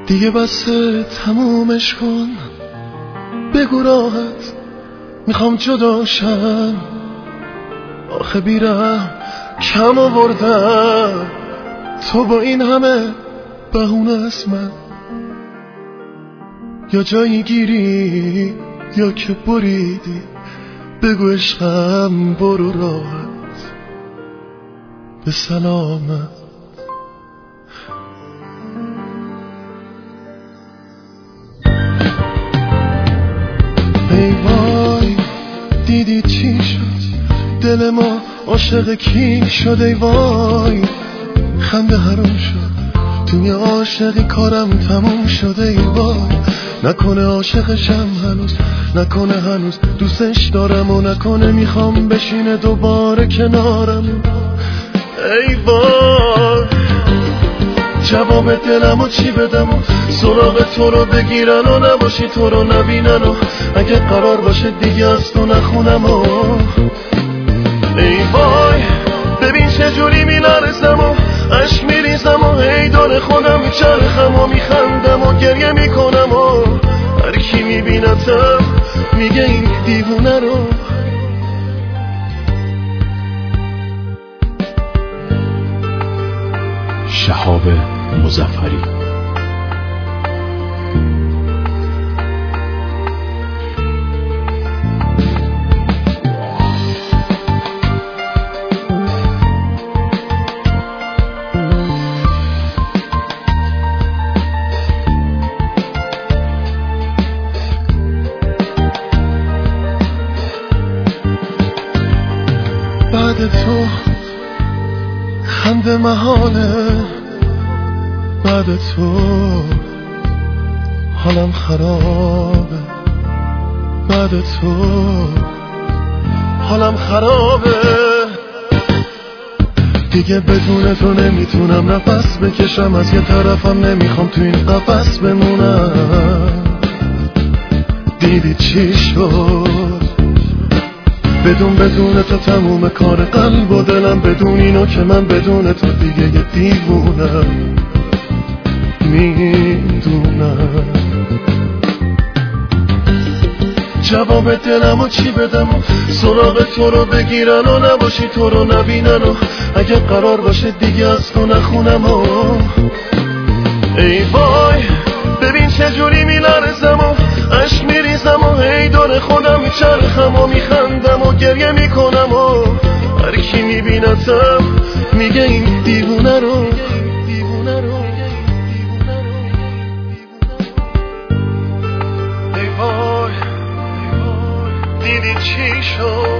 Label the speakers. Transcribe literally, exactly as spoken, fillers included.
Speaker 1: دیگه بسه تمومش کن، بگو راحت میخوام جداشم. آخه بیرم کم آوردم، تو با این همه بهونه از من یا جایی گیری یا که بریدی. بگو عشقم برو راحت به سلامت. ای وای دیدی چی شد، دل ما عاشق کی شد؟ ای وای خنده حروم شد، توی عاشقی کارم تموم شد. ای وای نکنه عاشقشم هنوز، نکنه هنوز دوستش دارم و نکنه میخوام بشینه دوباره کنارم. ای وای جواب دلمو چی بدم و سراغ تو رو بگیرن و نباشی تو رو نبینن و اگه قرار باشه دیگه از تو نخونم و ای وای ببین چجوری میلرزم و عشق میریزم و هی دور خودم میچرخم و میخندم و گریه میکنم و هر کی میبینتم میگه این دیوونه رو.
Speaker 2: شهاب مظفری.
Speaker 1: بعد تو خنده محاله، بعد تو حالم خرابه، بعد تو حالم خرابه. دیگه بدون تو نمیتونم نفس بکشم، از یه طرفم نمیخوام تو این قفس بمونم. دیدی چی شد بدون بدون تو تموم کار قلب و دلم، بدون اینو که من بدون تو دیگه یه دیوونم. میدونم جواب دلمو چی بدم و سراغ تو رو بگیرن و نباشی تو رو نبینن و اگه قرار باشه دیگه از تو نخونم و ای وای ببین چجوری میلرزم و عشق میریزم و هی دور خودم میچرخم و میخندم و گریه میکنم و هر کی میبینتم میگه این دیوونه رو. ای وای دیدی چی شد،